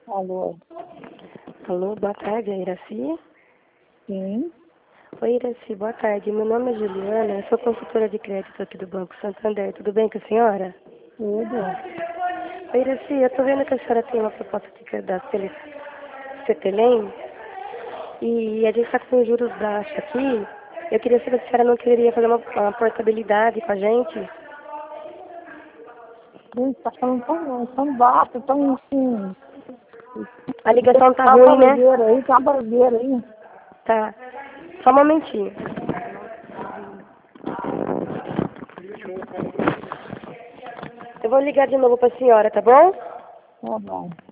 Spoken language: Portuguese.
Alô? Alô, boa tarde, é Iraci? Sim. Oi, Iraci, boa tarde. Meu nome é Juliana, eu sou consultora de crédito aqui do Banco Santander. Tudo bem com a senhora? Tudo. Oi, Iraci, eu tô vendo que a senhora tem uma proposta de crédito pelo CETELEM e a gente está com juros baixos aqui. Eu queria saber se a senhora não queria fazer uma portabilidade com a gente. Gente, tá falando tão baixo, tão assim. A ligação tá Tá uma ruim, né? barulheira aí, tá uma barulheira aí. Tá. Só um momentinho. Eu vou ligar de novo pra senhora, tá bom? Tá bom.